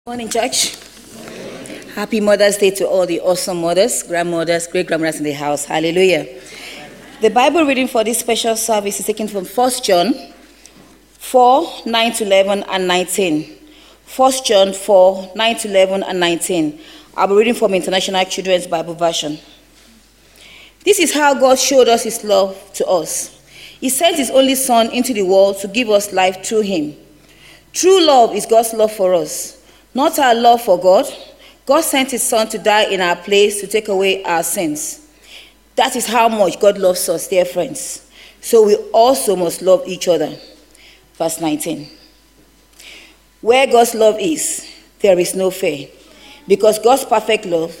Morning, church. Happy Mother's Day to all the awesome mothers, grandmothers, great-grandmothers in the house. Hallelujah. The Bible reading for this special service is taken from 1 John 4, 9 to 11 and 19. 1 John 4, 9 to 11 and 19. I'll be reading from International Children's Bible Version. This is how God showed us his love to us. He sent his only Son into the world to give us life through him. True love is God's love for us. Not our love for God. God sent his Son to die in our place to take away our sins. That is how much God loves us, dear friends. So we also must love each other. Verse 19. Where God's love is, there is no fear. Because God's perfect love,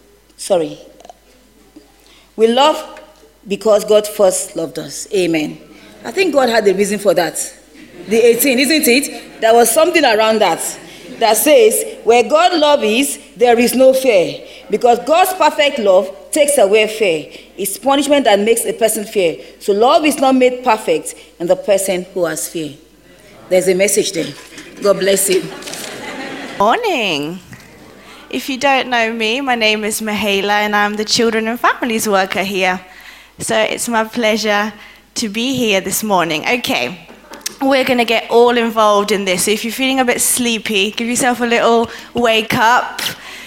we love because God first loved us. Amen. I think God had a reason for that. The 18, isn't it? There was something around that says, where God's love is, there is no fear. Because God's perfect love takes away fear. It's punishment that makes a person fear. So love is not made perfect in the person who has fear. There's a message there. God bless you. Morning. If you don't know me, my name is Mihaela and I'm the Children and Families worker here. So it's my pleasure to be here this morning. Okay. We're going to get all involved in this. So if you're feeling a bit sleepy, give yourself a little wake up.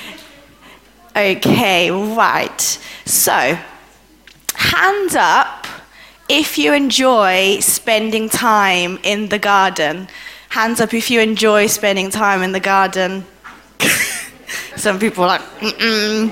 Okay, right. So, hands up if you enjoy spending time in the garden. Hands up if you enjoy spending time in the garden. Some people are like, mm-mm.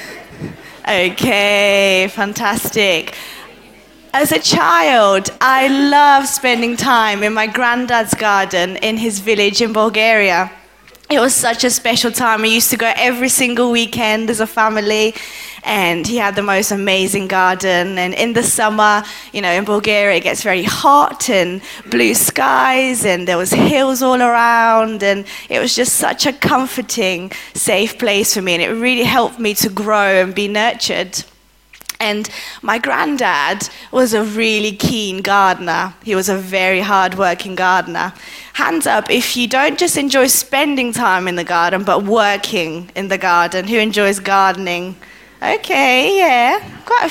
Okay, fantastic. As a child, I loved spending time in my granddad's garden in his village in Bulgaria. It was such a special time. We used to go every single weekend as a family, and he had the most amazing garden. And in the summer, in Bulgaria, it gets very hot and blue skies, and there was hills all around, and it was just such a comforting, safe place for me, and it really helped me to grow and be nurtured. And my granddad was a really keen gardener. He was a very hard-working gardener. Hands up if you don't just enjoy spending time in the garden, but working in the garden. Who enjoys gardening? Okay, yeah, quite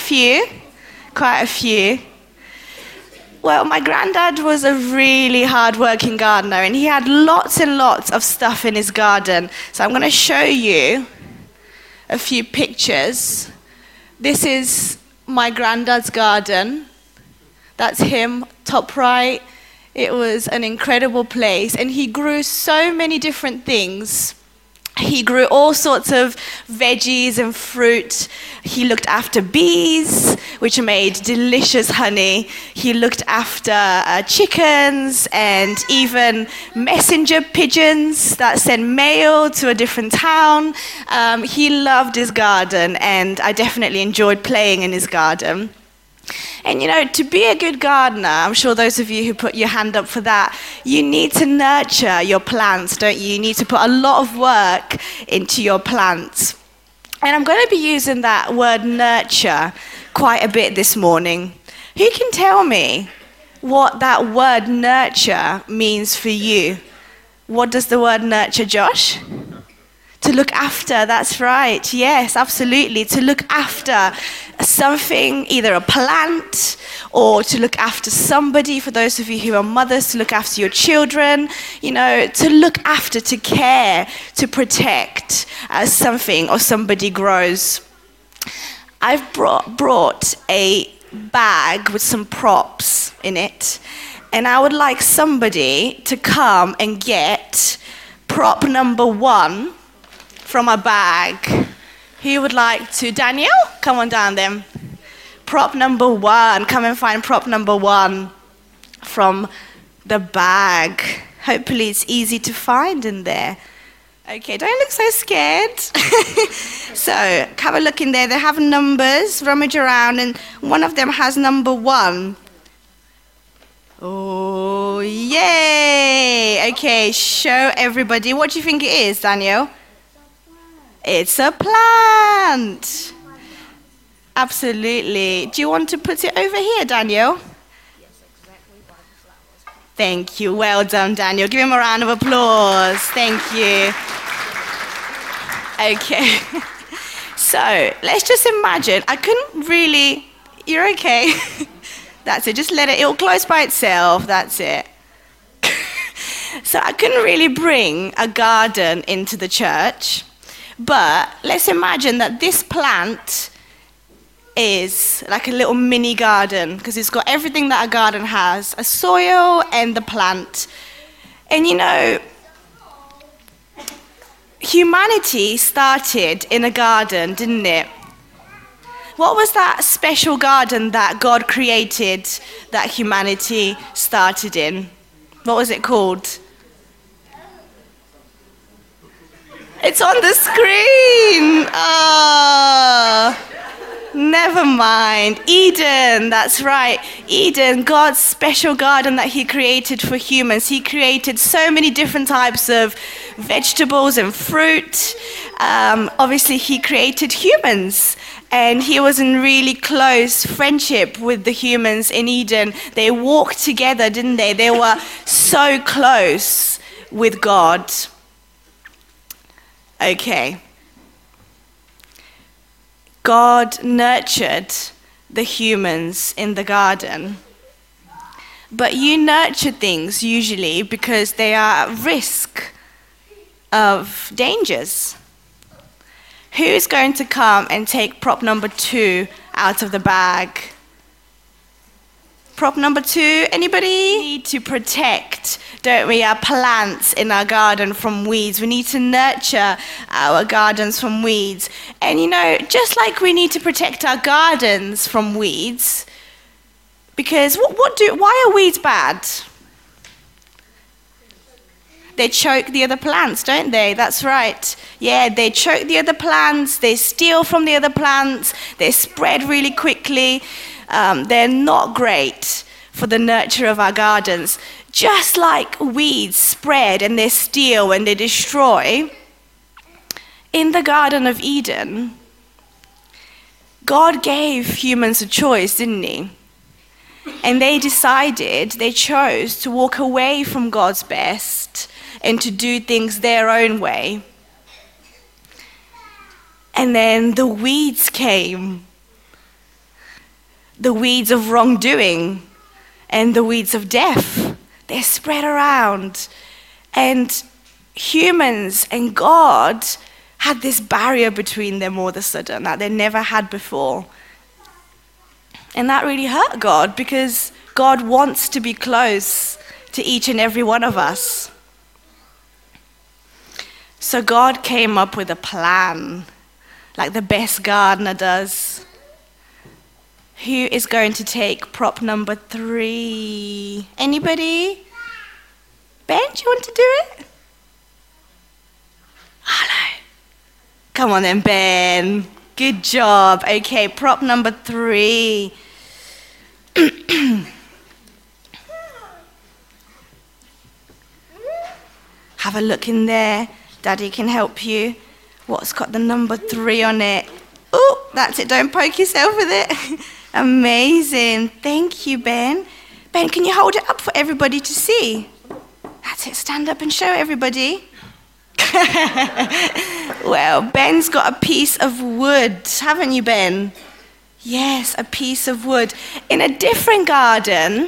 a few. Well, my granddad was a really hard-working gardener, and he had lots and lots of stuff in his garden. So I'm going to show you a few pictures. This is my granddad's garden. That's him, top right. It was an incredible place, and he grew so many different things. He grew all sorts of veggies and fruit. He looked after bees, which made delicious honey. He looked after chickens and even messenger pigeons that sent mail to a different town. He loved his garden, and I definitely enjoyed playing in his garden. And to be a good gardener, I'm sure those of you who put your hand up for that, you need to nurture your plants, don't you? You need to put a lot of work into your plants. And I'm going to be using that word nurture quite a bit this morning. Who can tell me what that word nurture means for you? What does the word nurture, Josh? To look after, that's right. Yes, absolutely. To look after something, either a plant or to look after somebody. For those of you who are mothers, to look after your children, to look after, to care, to protect as something or somebody grows. I've brought a bag with some props in it, and I would like somebody to come and get prop number 1 from a bag. Who would like to? Daniel, come on down then. Prop number 1. Come and find prop number 1 from the bag. Hopefully it's easy to find in there. Okay, don't look so scared. So have a look in there. They have numbers, rummage around, and one of them has number 1. Oh, yay! Okay, show everybody. What do you think it is, Daniel? It's a plant. Absolutely. Do you want to put it over here, Daniel? Yes, exactly by the flowers. Thank you. Well done, Daniel. Give him a round of applause. Thank you. Okay. So let's just imagine, I couldn't really, you're okay. That's it, just let it, it'll close by itself, that's it. So I couldn't really bring a garden into the church, but let's imagine that this plant is like a little mini garden, because it's got everything that a garden has, a soil and the plant. And you know, humanity started in a garden, didn't it? What was that special garden that God created that humanity started in? What was it called? It's on the screen. Oh, never mind. Eden, that's right. Eden, God's special garden that he created for humans. He created so many different types of vegetables and fruit. Obviously, he created humans. And he was in really close friendship with the humans in Eden. They walked together, didn't they? They were so close with God. Okay. God nurtured the humans in the garden. But you nurture things usually because they are at risk of dangers. Who's going to come and take prop number 2 out of the bag? Prop number 2, anybody? We need to protect, don't we, our plants in our garden from weeds. We need to nurture our gardens from weeds. And you know, just like we need to protect our gardens from weeds, because why are weeds bad? They choke the other plants, don't they? That's right. Yeah, they choke the other plants, they steal from the other plants, they spread really quickly. They're not great for the nurture of our gardens. Just like weeds spread and they steal and they destroy, in the Garden of Eden, God gave humans a choice, didn't he? And they chose to walk away from God's best and to do things their own way. And then the weeds came. The weeds of wrongdoing and the weeds of death. They're spread around. And humans and God had this barrier between them all of a sudden that they never had before. And that really hurt God, because God wants to be close to each and every one of us. So God came up with a plan, like the best gardener does. Who is going to take prop number 3? Anybody? Ben, do you want to do it? Hello. Come on then, Ben. Good job. Okay, prop number 3. Have a look in there. Daddy can help you. What's got the number 3 on it? Oh, that's it. Don't poke yourself with it. Amazing. Thank you, Ben. Ben, can you hold it up for everybody to see? That's it. Stand up and show everybody. Well, Ben's got a piece of wood, haven't you, Ben? Yes, a piece of wood. In a different garden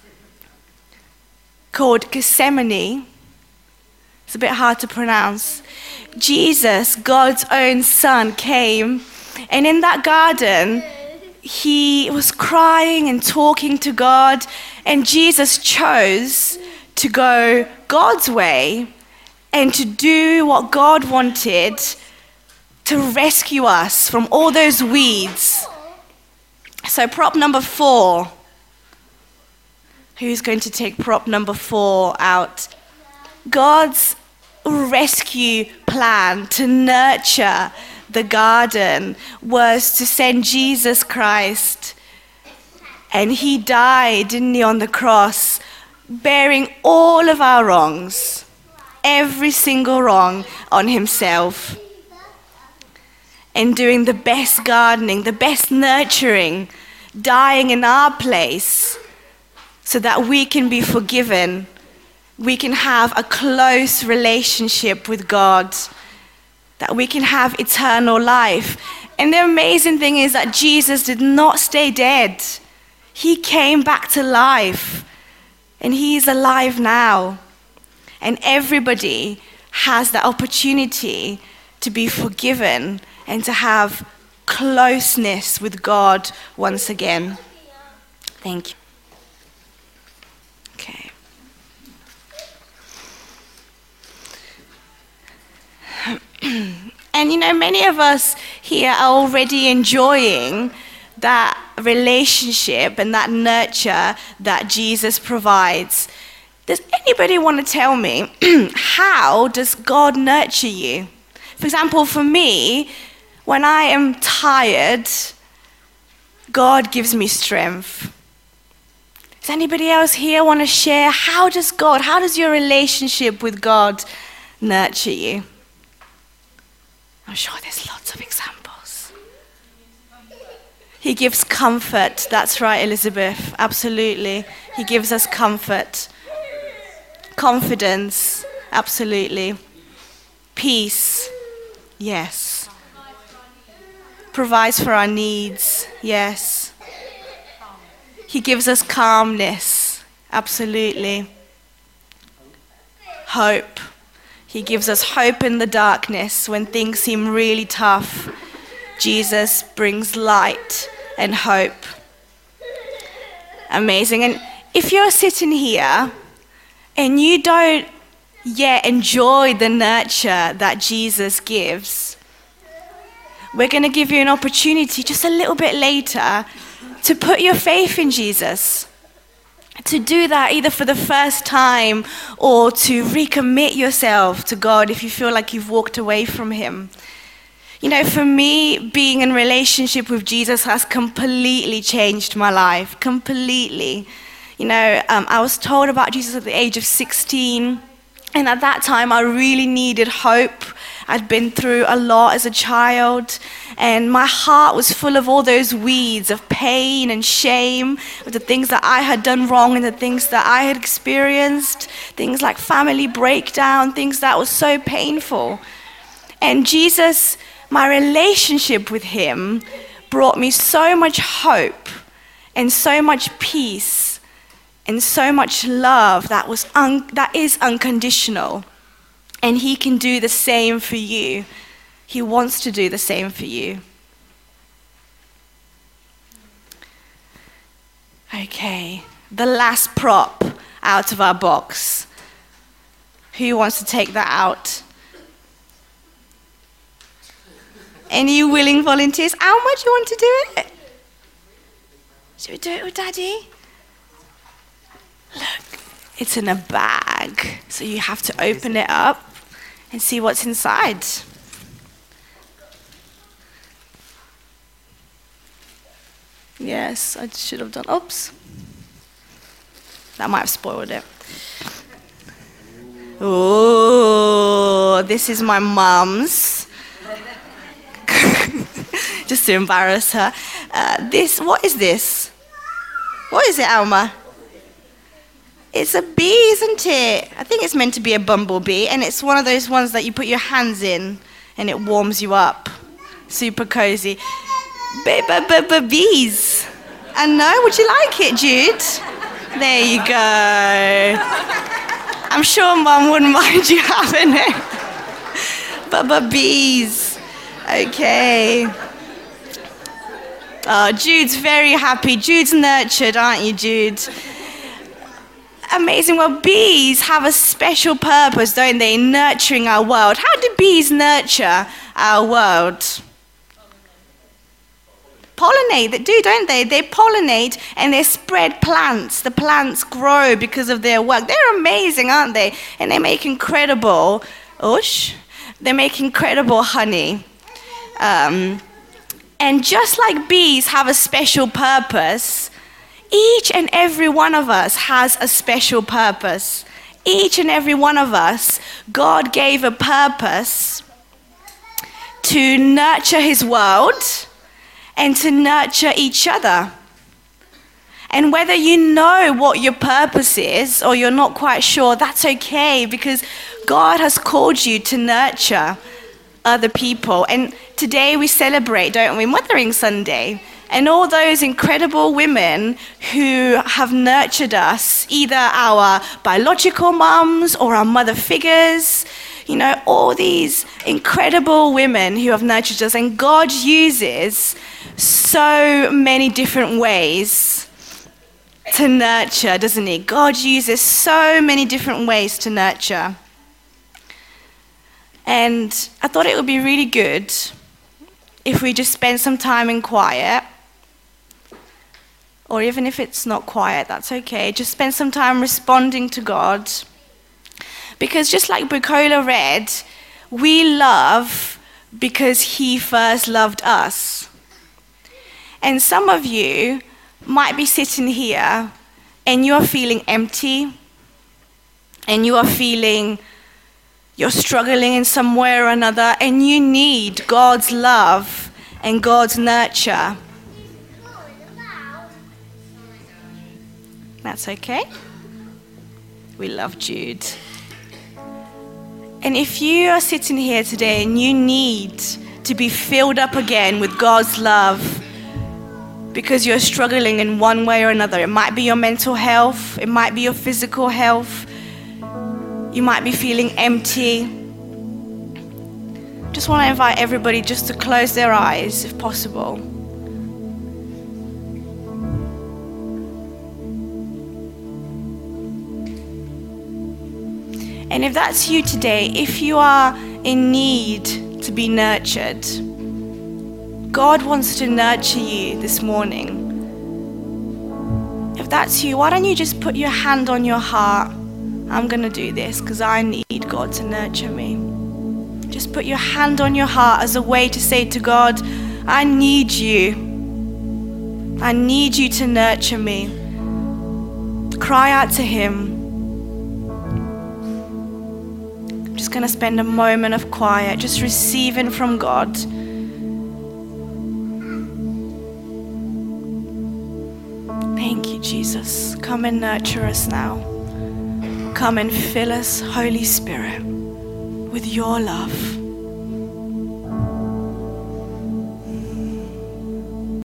called Gethsemane, it's a bit hard to pronounce, Jesus, God's own son, came, and in that garden, he was crying and talking to God, and Jesus chose to go God's way and to do what God wanted, to rescue us from all those weeds. So prop number 4. Who's going to take prop number 4 out? God's rescue plan to nurture the garden was to send Jesus Christ. And he died, didn't he, on the cross, bearing all of our wrongs, every single wrong on himself, and doing the best gardening, the best nurturing, dying in our place so that we can be forgiven. We can have a close relationship with God. that we can have eternal life. And the amazing thing is that Jesus did not stay dead. He came back to life, and he is alive now. And everybody has the opportunity to be forgiven and to have closeness with God once again. Thank you. Okay. And many of us here are already enjoying that relationship and that nurture that Jesus provides. Does anybody want to tell me, how does God nurture you? For example, for me, when I am tired, God gives me strength. Does anybody else here want to share, how does your relationship with God nurture you? I'm sure there's lots of examples. He gives comfort. That's right, Elizabeth. Absolutely. He gives us comfort. Confidence. Absolutely. Peace. Yes. Provides for our needs. Yes. He gives us calmness. Absolutely. Hope. He gives us hope in the darkness when things seem really tough. Jesus brings light and hope. Amazing. And if you're sitting here and you don't yet enjoy the nurture that Jesus gives, we're going to give you an opportunity just a little bit later to put your faith in Jesus. To do that either for the first time or to recommit yourself to God if you feel like you've walked away from him. For me, being in relationship with Jesus has completely changed my life, completely. I was told about Jesus at the age of 16, and at that time I really needed hope. I'd been through a lot as a child, and my heart was full of all those weeds of pain and shame, of the things that I had done wrong and the things that I had experienced, things like family breakdown, things that were so painful. And Jesus, my relationship with him, brought me so much hope and so much peace and so much love that is unconditional. And he can do the same for you. He wants to do the same for you. Okay, the last prop out of our box. Who wants to take that out? Any willing volunteers? How much you want to do it? Should we do it with Daddy? Look, it's in a bag, so you have to open it up and see what's inside. Yes, I should have done. Oops. That might have spoiled it. Oh, this is my mum's. Just to embarrass her. What is this? What is it, Alma? It's a bee, isn't it? I think it's meant to be a bumblebee, and it's one of those ones that you put your hands in and it warms you up. Super cozy. Bees. I know. Would you like it, Jude? There you go. I'm sure Mum wouldn't mind you having it. Bees. Okay. Oh, Jude's very happy. Jude's nurtured, aren't you, Jude? Amazing. Well, bees have a special purpose, don't they, in nurturing our world. How do bees nurture our world? Pollinate. They do, don't they? They pollinate and they spread plants. The plants grow because of their work. They're amazing, aren't they? And they make incredible, they make incredible honey. And just like bees have a special purpose, each and every one of us has a special purpose. Each and every one of us, God gave a purpose to nurture his world and to nurture each other. And whether you know what your purpose is or you're not quite sure, that's okay, because God has called you to nurture. other people. And today we celebrate, don't we, Mothering Sunday. And all those incredible women who have nurtured us, either our biological mums or our mother figures, you know, all these incredible women who have nurtured us. And God uses so many different ways to nurture, doesn't he? God uses so many different ways to nurture. And I thought it would be really good if we just spend some time in quiet, or even if it's not quiet, that's okay. Just spend some time responding to God. Because just like Bukola read, we love because he first loved us. And some of you might be sitting here and you're feeling empty, and you are feeling you're struggling in some way or another, and you need God's love and God's nurture. That's okay. We love Jude. And if you are sitting here today and you need to be filled up again with God's love because you're struggling in one way or another, it might be your mental health, it might be your physical health, you might be feeling empty. Just want to invite everybody just to close their eyes if possible. And if that's you today, if you are in need to be nurtured, God wants to nurture you this morning. If that's you, why don't you just put your hand on your heart? I'm going to do this because I need God to nurture me. Just put your hand on your heart as a way to say to God, I need you. I need you to nurture me. Cry out to him. I'm just going to spend a moment of quiet, just receiving from God. Thank you, Jesus. Come and nurture us now. Come and fill us, Holy Spirit, with your love.